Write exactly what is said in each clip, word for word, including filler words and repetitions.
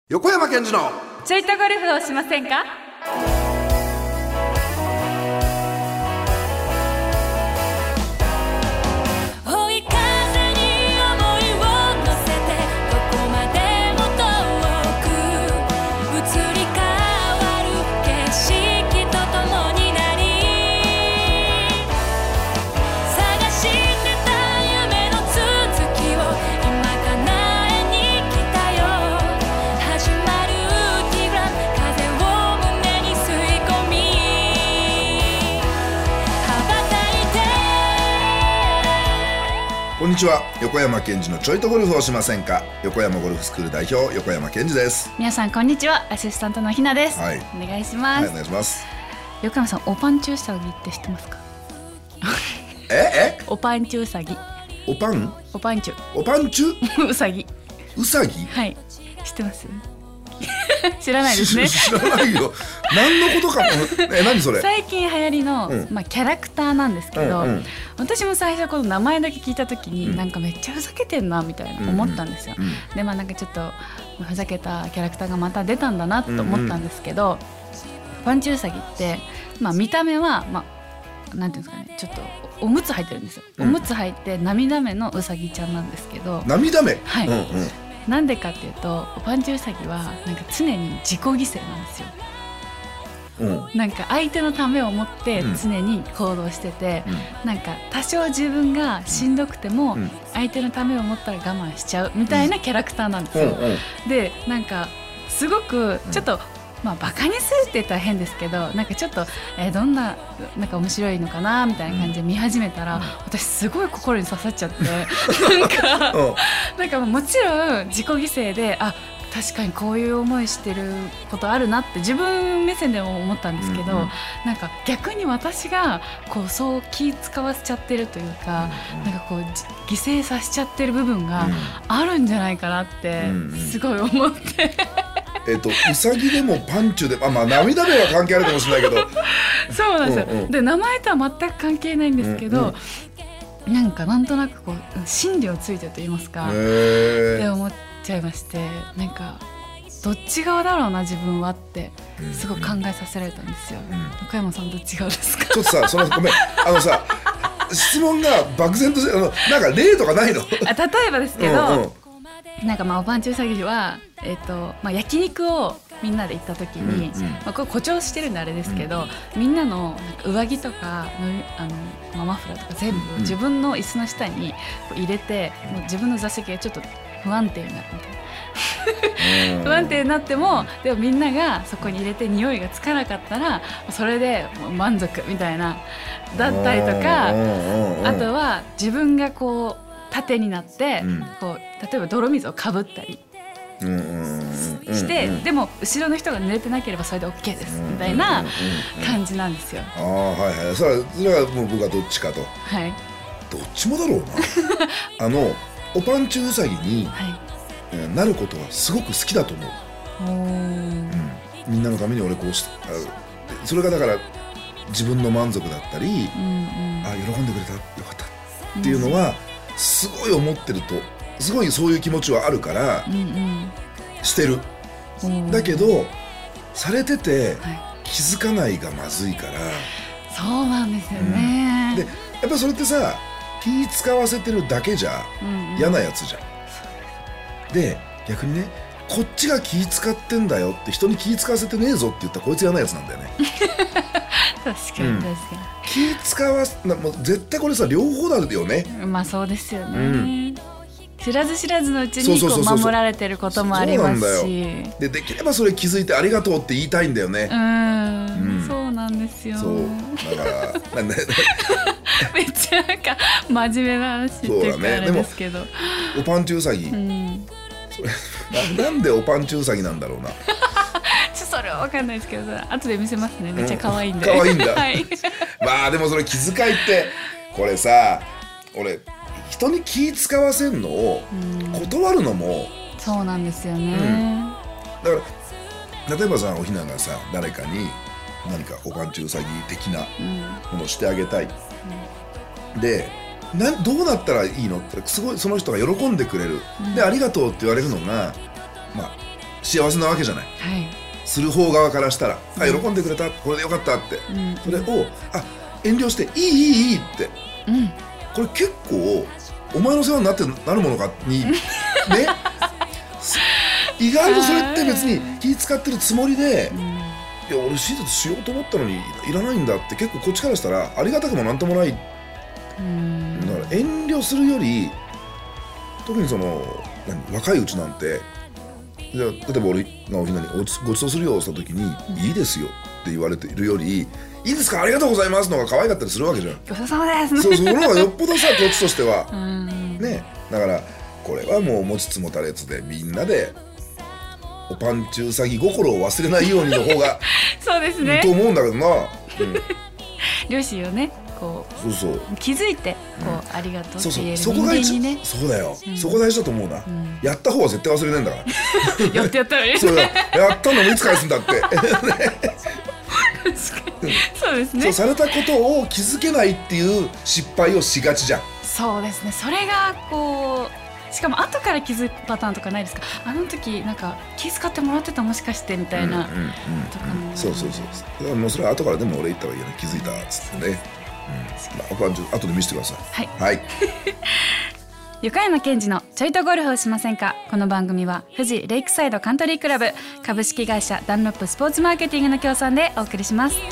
横山健二のちょいとゴルフをしませんか？追い風に想いを乗せてどこまでも遠く移り変わる景色とともになり探してた夢の続きを今叶えに来たよ。始まるティーラン風を胸に吸い込み羽ばたいて。 こんにちは、横山健二のちょいとゴルフをしませんか。横山ゴルフスクール代表横山健二です。 皆さんこんにちは、アシスタントのひなです、 はい、 お願いします、 はい、お願いします。 横山さん、おパンチュウサギって知ってますか？ ええおパンチュウサギ、 おパンおパンチュおパンチュウサギ、 うさぎはい、知ってます？知らないですね。 知らないよ。何のことかも。え、何それ？ 最近流行りの、 うんまあ、キャラクターなんですけど、 うんうん、 私も最初この名前だけ聞いた時に、 うん、 なんかめっちゃふざけてんなみたいな思ったんですよ、 うんうん、 でまあなんかちょっとふざけたキャラクターがまた出たんだなと思ったんですけど、うんうん、パンチウサギって、まあ、見た目は、まあ、なんていうんですかね、ちょっとおむつ履いてるんですよ、うん、おむつ履いて涙目のウサギちゃんなんですけど、 涙目、 はい、 うんうん、 なんでかっていうと、パンチウサギはなんか常に自己犠牲なんですよ、うん、なんか相手のためを思って常に行動してて、うん、なんか多少自分がしんどくても相手のためを思ったら我慢しちゃうみたいなキャラクターなんですよ、うんうん、でなんかすごくちょっと、まあ、バカにするって言ったら変ですけど、なんかちょっと、えー、どんな、なんか面白いのかなみたいな感じで見始めたら、うん、私すごい心に刺さっちゃってなんか、うん、なんかもちろん自己犠牲で、あ、確かにこういう思いしてることあるなって自分目線でも思ったんですけど、うんうん、なんか逆に私がこうそう気使わせちゃってるというか、うんうん、なんかこう犠牲させちゃってる部分があるんじゃないかなってすごい思って、 うんうん、えっとウサギでもパンチュで、まあ、まあ涙目は関係あるかもしれないけどそうなんですよ、うんうん、で名前とは全く関係ないんですけど、うんうん、なんかなんとなくこう心理をついてると言いますかって思っちゃいまして、なんかどっち側だろうな自分はってすごく考えさせられたんですよ、うんうん、横山さんどっち側ですか？ ちょっとさ、そのごめん、あのさ質問が漠然として、あのなんか例とかないの？あ、 例えばですけど、うんうん、なんかまあおパンチウサギは、えーとまあ、焼肉をみんなで行った時に、うんうん、まあ、これ誇張してるんであれですけど、うん、みんなのなんか上着とかあの、まあ、マフラーとか全部自分の椅子の下にこう入れて、うん、もう自分の座席がちょっと不安定になるみたいな不安定になってもでもみんながそこに入れて匂いがつかなかったらそれで満足みたいなだったりとか、あとは自分がこう盾になって、うん、こう例えば泥水をかぶったりして、うんうん、でも後ろの人が濡れてなければそれで OK ですみたいな感じなんですよ。 あ、はいはい、それは、それはもう僕はどっちかと、はい、どっちもだろうなあのおパンチウサギに、はい、なることはすごく好きだと思う。お、うん、みんなのために俺こうして、それがだから自分の満足だったり、うんうん、あ、喜んでくれたよかったっていうのはすごい思ってると、すごいそういう気持ちはあるから、うんうん、してる。だけどされてて気づかないがまずいから、はい、 そうなんですよね、 うん、でやっぱそれってさ、気使わせてるだけじゃ嫌なやつじゃん、うんうん、で逆にね、こっちが気使ってんだよって人に気使わせてねえぞって言ったらこいつ嫌なやつなんだよね確かに確かに、うん、 気使わせな、もう絶対これさ両方だよね。 まあそうですよね、うん、知らず知らずのうちにこう守られてることもありますし、 でできればそれ気づいてありがとうって言いたいんだよね。うん、 うん、そうなんですよ。そうだからなんだめっちゃなんか真面目な話っていうかあれですけど、ね、 おパンチウサギ、うん、それ な, なんでおパンチウサギなんだろうなちょそれは分かんないですけど、後で見せますね。めっちゃ可愛いんで、 うん、可愛いんだ、 はい、 まあでもそれ気遣いってこれさ、俺人に気使わせるのを断るのも、 うん、そうなんですよね、うん、 だから例えばさ、おひながさ誰かに何かおパンチウサギ的なものをしてあげたい、うん、でなどうなったらいいのってすごいその人が喜んでくれる、うん、でありがとうって言われるのがまあ幸せなわけじゃない、はい、する方側からしたら、うん、あ喜んでくれた、これでよかったって、うん、それをあ遠慮していいいいいいって、うん、これ結構お前の世話になってなるものかにね意外とそれって別に気使ってるつもりで、うん、いや俺手術しようと思ったのにいらないんだって結構こっちからしたらありがたくもなんともない、うん、だから遠慮するより特にその何若いうちなんてじゃ例えば俺がおひなにごちそうするよって言った時に、うん、いいですよって言われているよりいいですかありがとうございますのが可愛かったりするわけじゃん。 ごちそうさまですね。 そうその方がよっぽどさこっちとしてはね、だからこれはもう持ちつ持たれつでみんなでおパンチウサギ心を忘れないようにの方がそうですねと思うんだけどな、うん、 両親をねこうそうそう気づいてこう、うん、ありがとうって言える人間にね。 そうだよ、うん、そこ大事だと思うな、うん、やった方は絶対忘れないんだからやってやったらいいそうだやったのもいつ返すんだって確かにそうですね。 そうされたことを気づけないっていう失敗をしがちじゃん。 そうですね。それがこうしかも後から気づくパターンとかないですか。あの時なんか気遣ってもらってたもしかしてみたいなとかも。 そうそうそう。だからもうそれは後からでも俺言ったらいいや気づいたっつってね。うん、まあ後で見せてください。はい。はい。 横山健二のちょいとゴルフをしませんか。この番組は富士レイクサイドカントリークラブ株式会社ダンロップスポーツマーケティングの協賛でお送りします。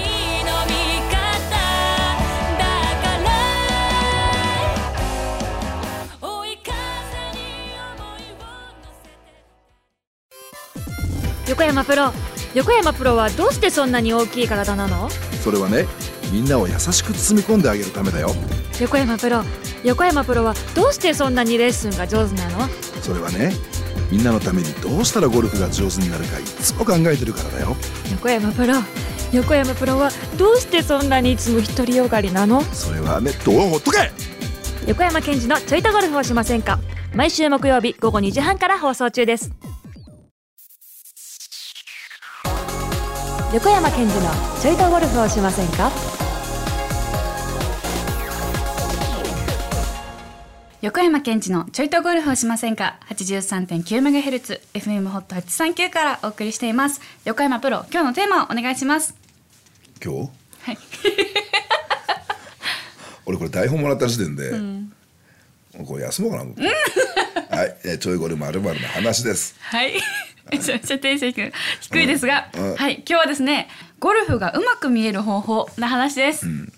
横山プロ、横山プロはどうしてそんなに大きい体なの？ それはね、みんなを優しく包み込んであげるためだよ。 横山プロ、横山プロはどうしてそんなにレッスンが上手なの？ それはね、みんなのためにどうしたらゴルフが上手になるかいつも考えてるからだよ。 横山プロ、横山プロはどうしてそんなにいつも独りよがりなの？ それはね、どうほっとけ。 横山健二のちょいとゴルフをしませんか。毎週木曜日午後にじはんから放送中です。横山健二のちょいとゴルフをしませんか。 横山健二のちょいとゴルフをしませんか。 はちじゅうさんてんきゅうメガヘルツ エフエム ホットはちさんきゅうからお送りしています。横山プロ、今日のテーマをお願いします。 今日はい俺これ台本もらった時点で、うん、これ休もうかな、うん、はい、ちょいゴルフ〇〇の話です。 はいめちゃめちゃ定性低いですが、うんうん、はい、今日はですね、ゴルフがうまく見える方法な話です、うん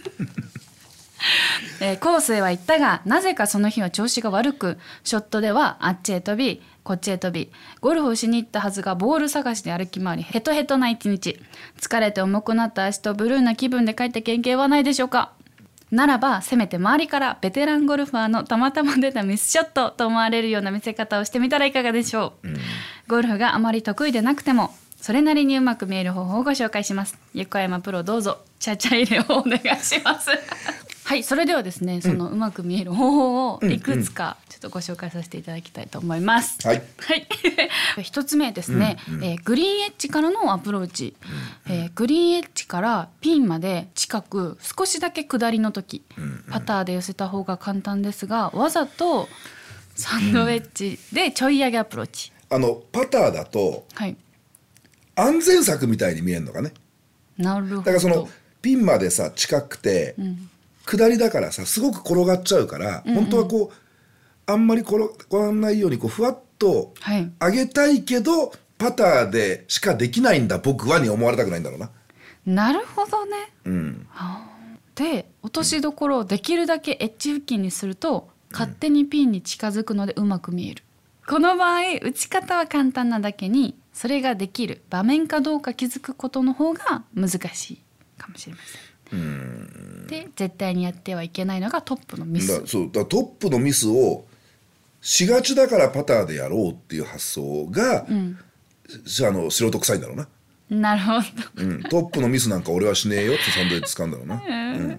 えー、コースへは行ったがなぜかその日は調子が悪く、ショットではあっちへ飛びこっちへ飛び、ゴルフをしに行ったはずがボール探しで歩き回りヘトヘトな一日、疲れて重くなった足とブルーな気分で帰った経験はないでしょうか。ならばせめて周りからベテランゴルファーのたまたま出たミスショットと思われるような見せ方をしてみたらいかがでしょう、うん、ゴルフがあまり得意でなくてもそれなりにうまく見える方法をご紹介します。横山プロ、どうぞチャチャ入れをお願いしますはい、それではですね、そのうまく見える方法をいくつかちょっとご紹介させていただきたいと思います、 はい、 はい、一つ目ですね、うんうん、えー、グリーンエッジからのアプローチ、うんうん、えー、グリーンエッジからピンまで近く少しだけ下りの時、うんうん、パターで寄せた方が簡単ですが、わざとサンドウェッジでちょい上げアプローチ、 うん、あのパターだと、はい、安全策みたいに見えるのかね。 なるほど。 だからそのピンまでさ近くて、うん、下りだからさすごく転がっちゃうから、うんうん、本当はこうあんまり転がらないようにこうふわっと上げたいけど、はい、パターでしかできないんだ僕はに思われたくないんだろうな。 なるほどね、 うん、 で落としどころをできるだけエッジ付近にすると、うん、勝手にピンに近づくのでうまく見える。この場合打ち方は簡単なだけにそれができる場面かどうか気づくことの方が難しいかもしれません。うーんで絶対にやってはいけないのがトップのミス。 だそうだトップのミスをしがちだからパターでやろうっていう発想が、うん、あの素人臭いんだろうな。 なるほど、 うん、トップのミスなんか俺はしねえよってサンドイッチ使うんだろうな、うん、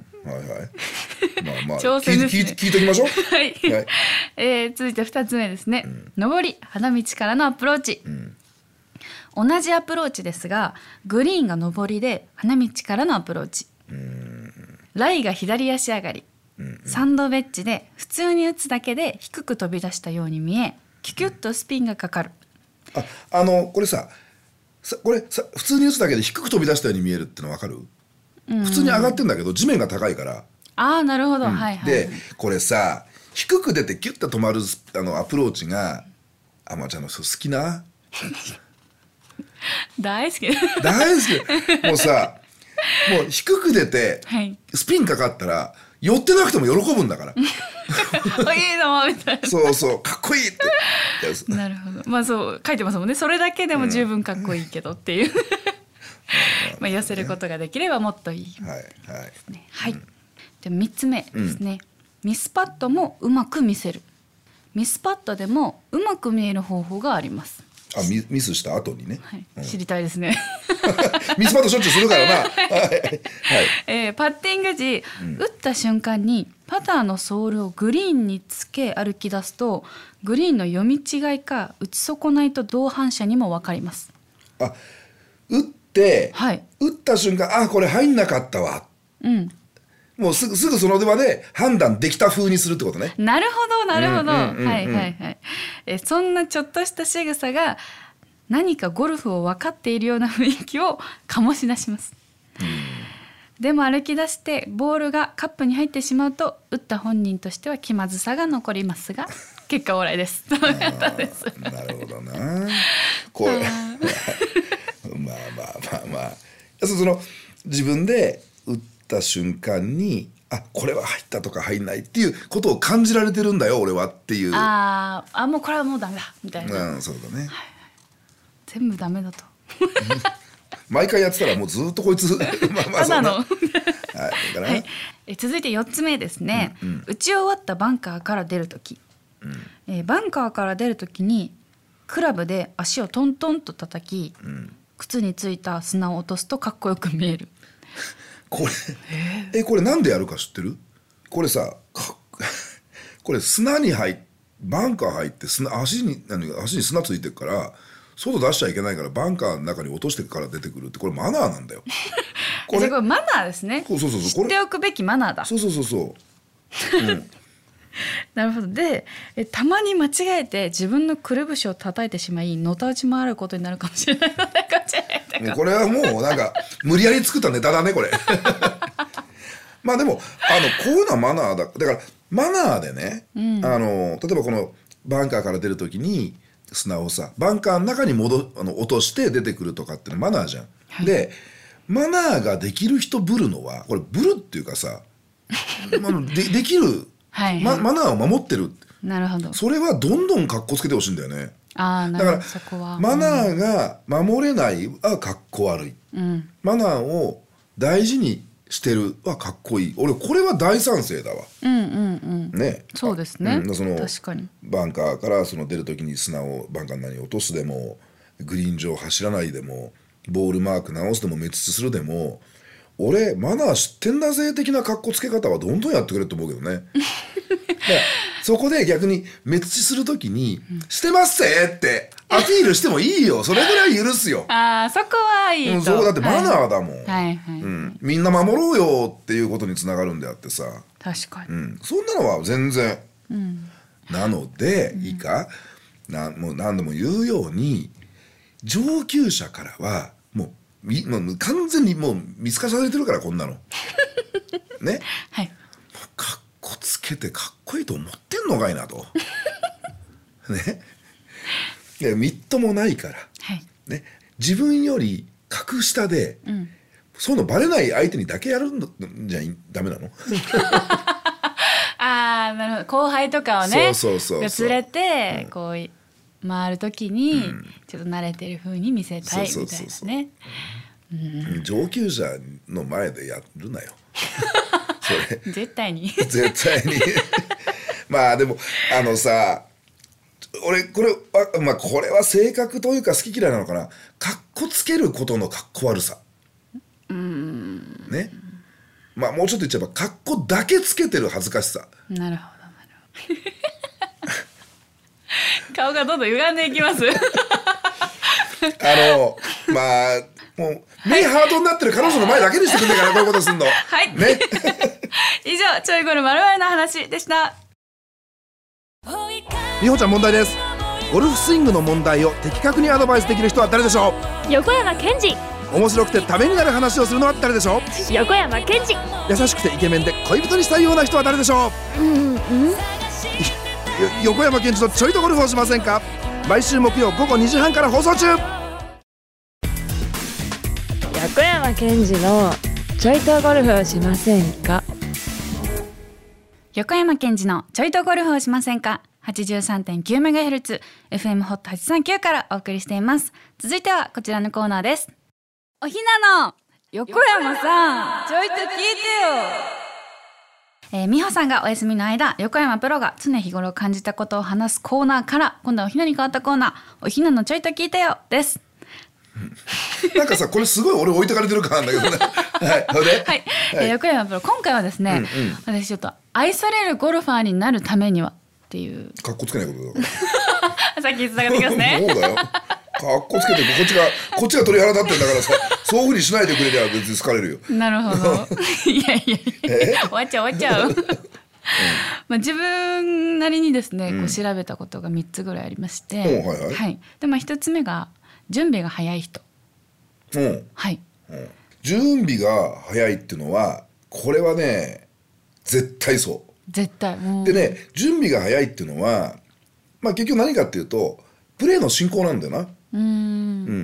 はいはいまあまあ挑戦ですね。聞い、聞いときましょうはい、はい、えー、続いてふたつめですね、うん、上り花道からのアプローチ、うん、同じアプローチですがグリーンが上りで花道からのアプローチ、うん、ライが左足上がり、うんうん、サンドウェッジで普通に打つだけで低く飛び出したように見えキュキュッとスピンがかかる。 ああのこれささこれさ普通に打つだけで低く飛び出したように見えるっての分かる？うんうん、普通に上がってんだけど地面が高いから。 ああなるほど、 うん、 はいはい。 でこれさ低く出てキュッと止まるあのアプローチがアマちゃんの人好きな大好き大好きもうさもう低く出て、はい、スピンかかったら寄ってなくても喜ぶんだからいいのみたいなそうそうかっこいいってなるほど。まあそう書いてますもんね。それだけでも十分かっこいいけどっていう、うん、まあ寄せることができればもっといいですね。はい、はいはいうん、でみっつめですね、うん、ミスパットもうまく見せる。ミスパットでもうまく見える方法があります。 あ ミ, ミスした後にね、 はいうん、知りたいですねミスパットしょっちゅうするからな、はいえー、パッティング時、うん、打った瞬間にパターのソールをグリーンにつけ歩き出すとグリーンの読み違いか打ち損ないと同伴者にも分かります。 あ打って、はい、打った瞬間あこれ入んなかったわ、うん、もうすぐすぐその場で判断できた風にするってことね。 なるほどなるほど、はいはいはい。えそんなちょっとした仕草が何かゴルフを分かっているような雰囲気を醸し出します。でも歩き出してボールがカップに入ってしまうと打った本人としては気まずさが残りますが結果オーライです。なるほどな。これまあまあまあまあその自分で打った瞬間にあこれは入ったとか入んないっていうことを感じられてるんだよ俺はっていう。ああもうこれはもうダメだみたいな、 うん、そうだね、はい、 全部ダメだと毎回やってたらもうずっとこいつまあまあそんなはい、はい、 え続いてよっつめですね、うんうん、打ち終わったバンカーから出るとき、うんえー、バンカーから出るときにクラブで足をトントンと叩き、うん、靴についた砂を落とすとかっこよく見える。 これえこれなんでやるか知ってる？これさこれ砂に入っバンカー入って砂足に何足に砂ついてるから外出しちゃいけないからバンカーの中に落としてから出てくるってこれマナーなんだよ。 これこれマナーですね。 そうそうそう知っておくべきマナーだ。 そうそうそうそう、うん、 なるほど。でえたまに間違えて自分のくるぶしを叩いてしまいのたうち回ることになるかもしれないのでこれはもうなんか無理やり作ったネタだねこれまあでもあのこういうのはマナーだだからマナーでね、うん、あの例えばこのバンカーから出るときに砂をさバンカーの中に戻あの落として出てくるとかってのマナーじゃん、はい、でマナーができる人ぶるのはこれブルっていうかさで, できるはい、はいま、マナーを守ってる。 なるほど。 それはどんどんカッコつけてほしいんだよね。 あなるほど。だからそこはマナーが守れないはカッコ悪い、うん、マナーを大事にしてるはかっこいい。俺これは大賛成だわ。うんうんうん。ね。 そうですね。 うん、その確かにバンカーからその出る時に砂をバンカーの中に落とすでもグリーン上走らないでもボールマーク直すでも滅失するでも俺マナー知ってんだぜ的なカッコつけ方はどんどんやってくれと思うけどね。そこで逆に滅失する時に、うん、してますぜってアピールしてもいいよ。それぐらい許すよ。 あそこはいいと、 うん、そこだってマナーだもん、はいはいはいうん、 みんな守ろうよっていうことにつながるんであってさ確かに、 うん、そんなのは全然、うん、なので、うん、いいかなもう何度も言うように上級者からはもうみもう完全にもう見透かされてるからこんなのね、はい、かっこつけてかっこいいと思ってんのかいなとねいやみっともないから、はいね、自分より格下で、うん、そういうのバレない相手にだけやるんじゃダメなのあーなるほど。後輩とかをねそうそうそうそう連れて、うん、こう回る時に、うん、ちょっと慣れてる風に見せたいみたいなね。 上級者の前でやるなよそれ絶対に絶対にまあでもあのさ俺これは、まあ、これは性格というか好き嫌いなのかな。かっこつけることのかっこ悪さうんねまあもうちょっと言っちゃえばかっこだけつけてる恥ずかしさ。 なるほどなるほど顔がどんどん歪んでいきますあのまあもう目ハートになってる彼女の前だけにしてくんねえからこういうことすんのはいね以上ちょいゴルまるまるの話でした。 みほちゃん問題です。 ゴルフスイングの問題を的確にアドバイスできる人は誰でしょう。横山健二。 面白くてためになる話をするのは誰でしょう。横山健二。 優しくてイケメンで恋人にしたいような人は誰でしょう。うんうん横山健二のちょいとゴルフをしませんか。毎週木曜午後にじはんから放送中。 横山健二のちょいとゴルフをしませんか。 横山健二のちょいとゴルフをしませんか。 はちじゅうさんてんきゅうメガヘルツ エフエム ホットはちさんきゅうからお送りしています。続いてはこちらのコーナーです。おひなの横山さんちょいと聞いてよ。えー、美穂さんがお休みの間、横山プロが常日頃感じたことを話すコーナーから、今度はおひなに変わったコーナー、おひなのちょいと聞いてよです。 なんかさ、これすごい俺置いてかれてる感なんだけどね。はい、それで、はい、 えー、横山プロ、今回はですね、うんうん、私ちょっと愛されるゴルファーになるためにはっていうかっこつけないことだからさっきつながってきますね。 そうだよ、かっこつけてこっちがこっちが鳥肌立ってんだからさ、そういうふうにしないでくれりゃ別に好かれるよ。 なるほど。いやいやいや、終わっちゃう終わっちゃう。うん、まあ自分なりにですね、こう調べたことがみっつぐらいありまして、うん、はいはいはい、でまあひとつめが準備が早い人。うん、はい、うん、 準備が早いっていうのはこれはね絶対そう。 絶対。 でね、準備が早いっていうのは、まあ、結局何かっていうとプレーの進行なんだよな。うん、うん、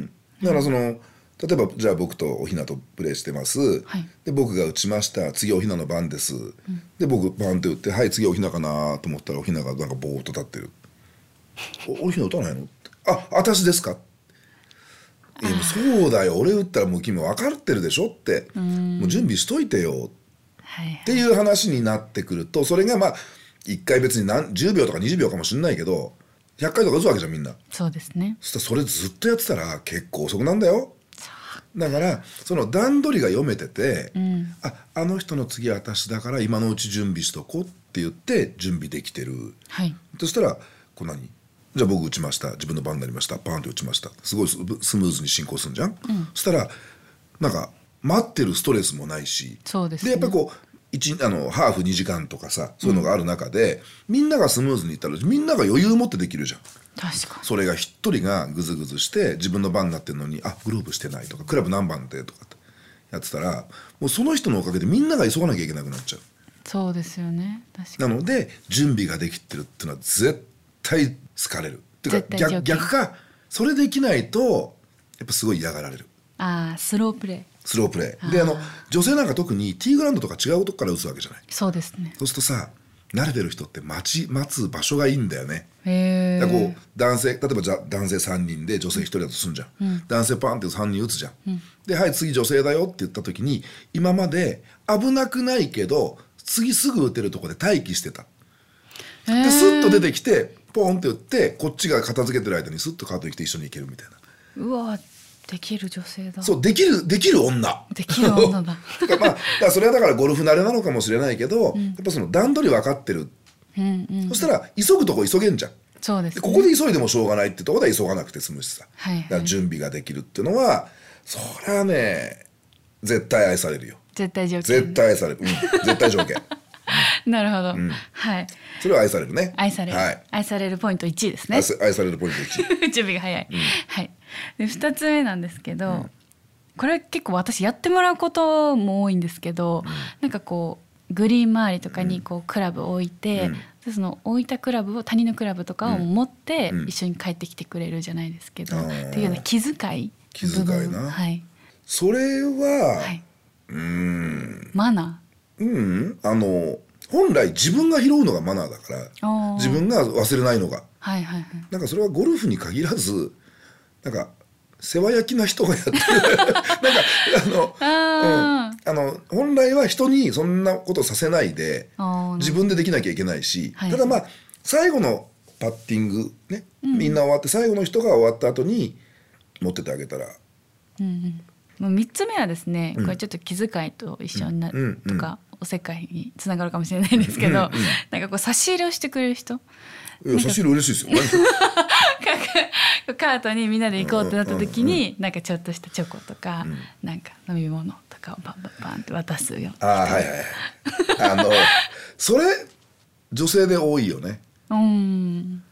だからその例えばじゃあ僕とおひなとプレーしてます、はい、で僕が打ちました、次おひなの番です、うん、で僕バンって打って、はい次おひなかなと思ったらおひながなんかボーっと立ってる。お, おひな打たないのって、あ、私ですか。いやそうだよ、俺打ったらもう君分かってるでしょって、うもう準備しといてよっていう話になってくると、それがまあいっかい別に何じゅうびょうとかにじゅうびょうかもしれないけどひゃっかいとか打つわけじゃんみんな。 そうですね。 そしたらそれずっとやってたら結構遅くなんだよ。だからその段取りが読めてて、うん、ああの人の次は私だから今のうち準備しとこうって言って準備できてる、はい、そしたらこう何じゃあ僕打ちました、自分の番になりました、パーンと打ちました、すごいスムーズに進行するんじゃん、うん、そしたらなんか待ってるストレスもないし、 そうですね、 でやっぱりこう一あのハーフにじかんとかさ、そういうのがある中で、うん、みんながスムーズにいったらみんなが余裕を持ってできるじゃん。 確かに。 それが一人がグズグズして自分の番になってるのに、あグローブしてないとかクラブ何番でとかってやってたら、もうその人のおかげでみんなが急がなきゃいけなくなっちゃう。 そうですよね。確かに。 なので準備ができてるっていうのは絶対好かれるっていうか、逆, 逆かそれできないとやっぱすごい嫌がられる。 ああ、スロープレー。 スロープレーで、あの女性なんか特にティーグラウンドとか違うとこから打つわけじゃない。 そうですね。 そうするとさ、慣れてる人って待ち待つ場所がいいんだよね。へー。だからこう男性、例えばじゃ男性さんにんで女性ひとりだとするんじゃん、うん、男性パンってさんにん打つじゃん、うん、ではい次女性だよって言った時に今まで危なくないけど次すぐ打てるとこで待機してた。でスッと出てきてポンって打ってこっちが片付けてる間にスッとカートに来て一緒に行けるみたいな。 うわ、できる女性だ。 そうできるできる女できる女だ。 だからまあだからそれはだからゴルフ慣れなのかもしれないけど、うん、やっぱその段取り分かってる、うんうん、そしたら急ぐとこ急げんじゃん。 そうですね、 でここで急いでもしょうがないってところで急がなくて済むしさ、はいはい、だから準備ができるっていうのはそれはね絶対愛されるよ。 絶対条件。 絶対愛される、うん、絶対条件。 なるほど、 うん、 はい。 それは愛されるね。 愛される、はい、愛されるポイントいちいですね。 愛されるポイントいちい。 準備が早い、うん、はい。でふたつめなんですけど、うん、これ結構私やってもらうことも多いんですけど、うん、なんかこうグリーン周りとかにこうクラブを置いて、うん、でその置いたクラブを他人のクラブとかを持って一緒に帰ってきてくれるじゃないですけど、うん、っていうような気遣い気遣いな、 はい、 それは、はい、うーんマナー、うん、あの本来自分が拾うのがマナーだから自分が忘れないのが、はいはいはい、なんかそれはゴルフに限らずなんか世話焼きな人がやってるなんかあのあ、うん、あの本来は人にそんなことさせないで自分でできなきゃいけないし、はい、ただまあ最後のパッティングね、うん、みんな終わって最後の人が終わった後に持っててあげたら、 うんうんもうみっつめはですね、うん、これちょっと気遣いと一緒になるとか、うん、おせっかいにつながるかもしれないんですけど、うんうんうん、なんかこう差し入れをしてくれる人、 いや差し入れ嬉しいですよカートにみんなで行こうってなった時に、うんうんうん、なんかちょっとしたチョコとか、うん、なんか飲み物とかをパンパンパンって渡すよ。 あはいはいあのそれ女性で多いよね。うん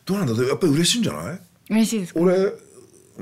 どうなんだ、やっぱり嬉しいんじゃない？ 嬉しいですか？ 俺、うん、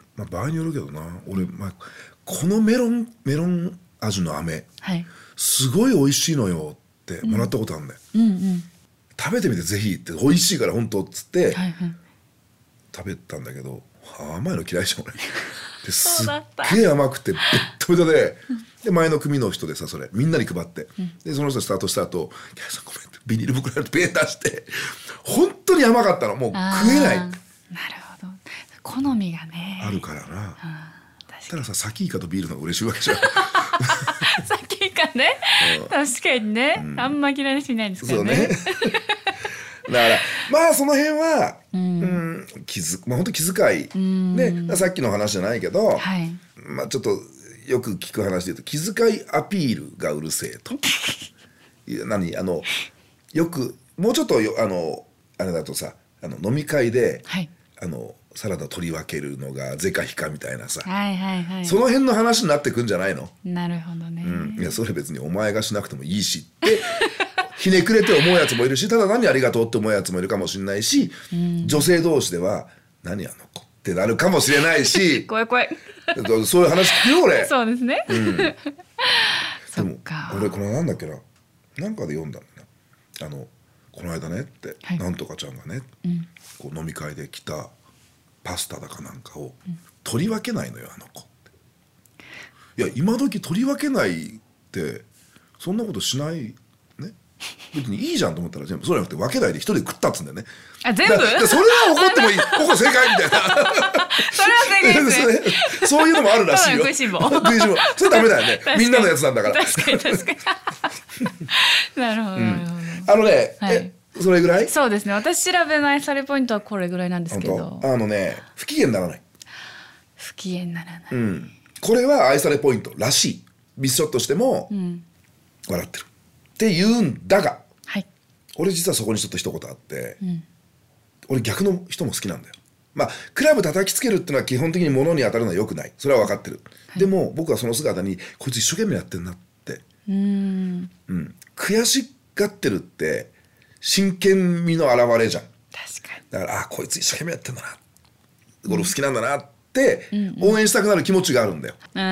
まあ、場合によるけどな。俺、まあ、このメロンメロン味の飴、はい、すごい美味しいのよってもらったことあるんだよ、うんうんうん、食べてみてぜひって美味しいから本当っつって、はいはい、食べたんだけど、甘いの嫌いじゃん俺ですっげえ甘くてベッドベトでで前の組の人でさ、それみんなに配って、うん、でその人スタートした後、キャリーさんごめんってビニール袋でペン出して本当に甘かったの、もう食えない。なるほど、好みがねあるからな。たださ、サキイカとビールの方が嬉しいわけじゃんサキイカね、うん、確かにね、うん、あんま嫌いな人いないんですからね。そうねだからまあその辺は、うんうん、気づまあ本当気遣い、うん、でさっきの話じゃないけど、はい、まあちょっとよく聞く話で言うと気遣いアピールがうるせえと何あのよくもうちょっとよあのあれだとさ、あの飲み会で、はい、あのサラダ取り分けるのが是か非かみたいなさ、はいはいはい、その辺の話になってくんじゃないの？ なるほどね、 うん、いやそれ別にお前がしなくてもいいしってひねくれて思うやつもいるし、ただ何ありがとうって思うやつもいるかもしれないし、うん、女性同士では何あの子ってなるかもしれないし怖い怖いそういう話聞くよ俺。 そうですね、うん、でも俺このなんだっけな、なんかで読んだんだね、あのこの間ねって、はい、なんとかちゃんがね、うん、こう飲み会で来たパスタだかなんかを取り分けないのよあの子って。いや今時取り分けないってそんなことしないね、別にいいじゃんと思ったら全部そうじゃなくて分けないで一人で食ったっつうんだよね。 あ全部だだそれは怒ってもいいここ正解みたいなそれは正解ですねそういうのもあるらしいよ。 食いしん坊食いしん坊それダメだよねみんなのやつなんだから確かに確かになるほど、うん、なるほど。 あのね、はい、えそれぐらい？ そうですね、私調べの愛されポイントはこれぐらいなんですけど、 あのね不機嫌にならない不機嫌にならない、 うん、これは愛されポイントらしい。ミスショットしても、うん、笑ってるって言うんだが、はい、俺実はそこにちょっと一言あって、うん、俺逆の人も好きなんだよ。まあクラブ叩きつけるっていうのは基本的に物に当たるのは良くない、それは分かってる、はい、でも僕はその姿にこいつ一生懸命やってんなって、うーん、うん、悔しがってるって真剣味の表れじゃん。 確かに。 だからあこいつ一生懸命やってんだな、ゴルフ好きなんだなって応援したくなる気持ちがあるんだよ、うんうん、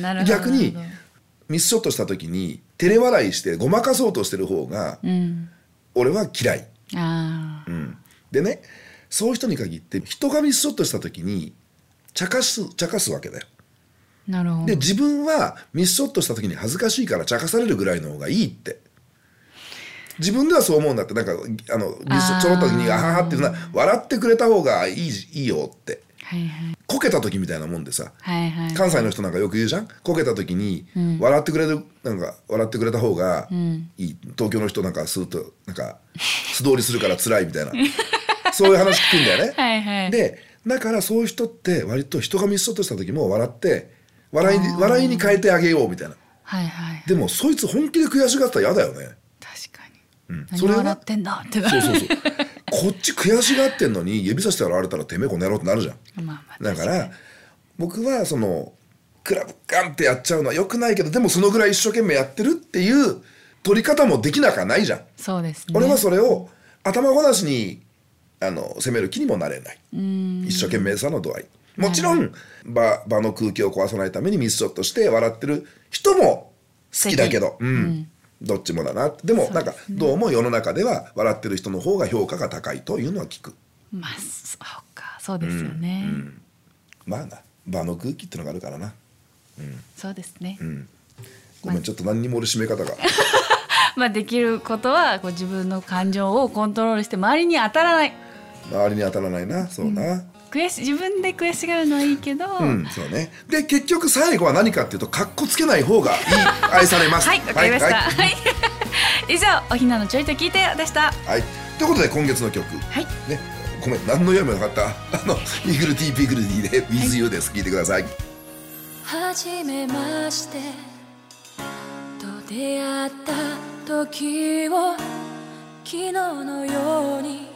なるほど。逆にミスショットした時に照れ笑いしてごまかそうとしてる方が、うん、俺は嫌い。あ、うん、でね、そういう人に限って人がミスショットした時に茶化す茶化すわけだよ。 なるほど。 で自分はミスショットした時に恥ずかしいから茶化されるぐらいの方がいいって自分ではそう思うんだって。なんかあのミスちょろっと時にあははっていうのは笑ってくれた方がいい、いいよって、はいはい、こけた時みたいなもんでさ、はいはいはい、関西の人なんかよく言うじゃん。こけた時に笑ってくれる、なんか笑ってくれた方がいい、うん、東京の人なんかするとなんか素通りするから辛いみたいなそういう話聞くんだよねはい、はい、でだからそういう人って割と人がミスショットした時も笑って笑いに、笑いに変えてあげようみたいな、はいはいはい、でもそいつ本気で悔しがったら嫌だよね。 確かに、うん、 何笑ってんだってなる。 そうそうそうこっち悔しがってんのに指さして笑われたらてめえこの野郎ってなるじゃん、まあまあ、だから僕はそのクラブガンってやっちゃうのは良くないけど、でもそのぐらい一生懸命やってるっていう取り方もできなくはないじゃん。 そうですね。 俺はそれを頭ごなしにあの責める気にもなれない。うーん、一生懸命さの度合い、もちろん場、場の空気を壊さないためにミスショットして笑ってる人も好きだけど、うん、うん、どっちもだな。でもなんかどうも世の中では笑ってる人の方が評価が高いというのは聞く。 まあそうか、そうですよね、うんうん、 まあな、場の空気ってのがあるからな、 うん、そうですね、うん、 ごめん、まあ、ちょっと何にも俺締め方がまあできることはこう自分の感情をコントロールして周りに当たらない。 周りに当たらないな、そうな、うん、 悔し自分で悔しがるのはいいけど、 うん、そうね。で結局最後は何かっていうとカッコつけない方がいい愛されますはい、わかりました、はいはい、以上おひなのちょいと聞いてよでした。 はい、ということで今月の曲、はいね、ごめん何の読みもなかったあのイーグルティーピグルディで With You です、はい、聞いてください。 はじめましてと出会った時を昨日のように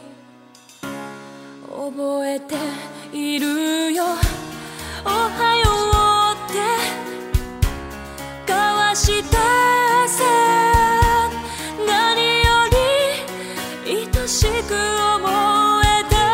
覚えているよ。おはようって交わした線、何より愛しく思えて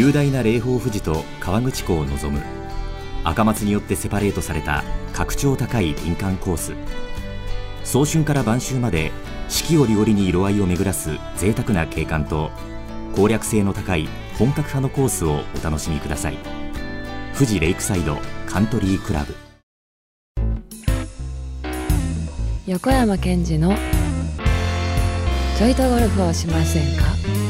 雄大な霊峰富士と河口湖を望む赤松によってセパレートされた格調高い林間コース。早春から晩秋まで四季折々に色合いを巡らす贅沢な景観と攻略性の高い本格派のコースをお楽しみください。富士レイクサイドカントリークラブ。 横山健二のちょいとゴルフをしませんか。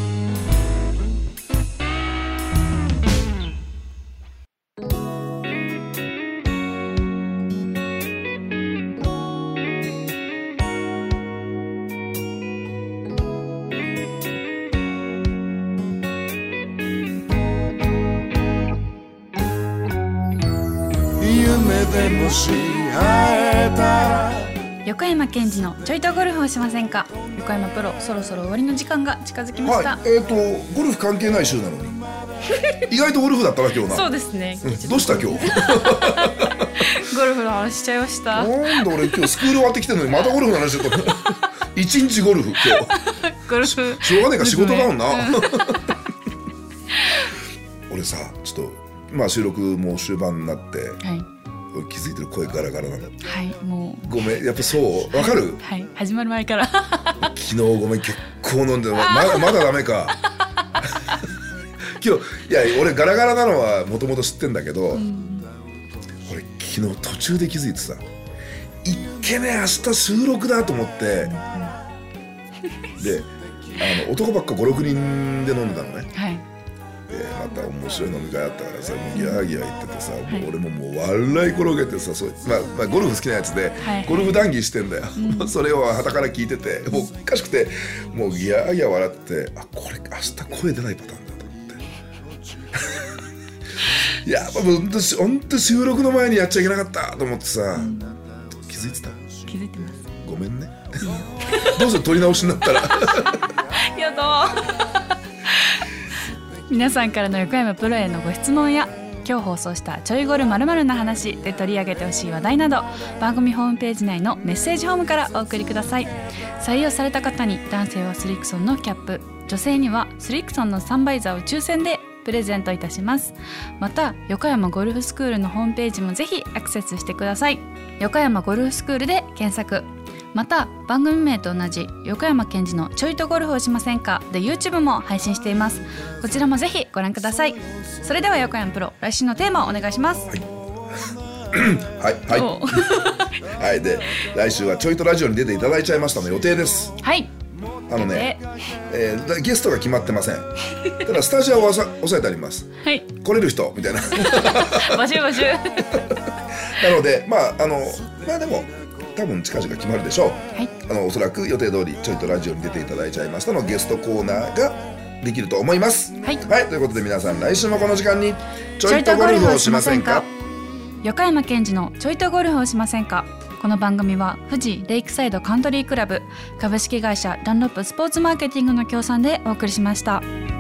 夢でもし会えたら。横山健二のちょいとゴルフをしませんか。横山プロ、そろそろ終わりの時間が近づきました。 はい、えーとゴルフ関係ない週なのに意外とゴルフだったな今日な。 そうですね、 うん、どうした今日ゴルフの話しちゃいました。 なんで俺今日スクール終わってきてるのにまたゴルフの話しちゃった一日ゴルフ今日ゴルフしょうがねえか仕事だもんな、うん、俺さちょっとまあ収録も終盤になって、はい、気づいてる声ガラガラなの。はいもうごめんやっぱそうわかる。 はい始まる前から昨日ごめん結構飲んでまだまだダメか今日いや俺ガラガラなのはもともと知ってんだけど、うん、俺昨日途中で気づいてさいっけね明日収録だと思って、うん、であの男ばっかごろくにんで飲んでたのね。はいでまた面白い飲み会あったからさもうギャーギャー言っててさ、はい、もう俺ももう笑い転げてさそう、まあまあ、ゴルフ好きなやつで、はい、ゴルフ談義してんだよ、うん、それを傍から聞いててもうおかしくてもうギャーギャー笑ってあこれ明日声出ないパターンだと思っていやもうほんとほんと収録の前にやっちゃいけなかったと思ってさ、うん、気づいてた。 気づいてます。 ごめんねどうせ撮り直しになったらやだ皆さんからの横山プロへのご質問や今日放送したちょいゴル〇〇な話で取り上げてほしい話題など番組ホームページ内のメッセージフォームからお送りください。採用された方に男性はスリクソンのキャップ、女性にはスリクソンのサンバイザーを抽選でプレゼントいたします。また横山ゴルフスクールのホームページもぜひアクセスしてください。横山ゴルフスクールで検索。また番組名と同じ横山健二のちょいとゴルフをしませんかで YouTube も配信しています。こちらもぜひご覧ください。それでは横山プロ来週のテーマをお願いします。はいはいはいはいで来週はちょいとラジオに出ていただいちゃいましたの予定です。はいあのね、えー、ゲストが決まってませんただスタジオを押さえてあります、はい、来れる人みたいな募集募集なのでまああのまあでも多分近々決まるでしょう、はい、あのおそらく予定通りちょいとラジオに出ていただいちゃいましたのゲストコーナーができると思います、はいはい、ということで皆さん来週もこの時間にちょいとゴルフをしませんか。 横山健二のちょいとゴルフをしませんか。この番組は富士レイクサイドカントリークラブ株式会社ダンロップスポーツマーケティングの協賛でお送りしました。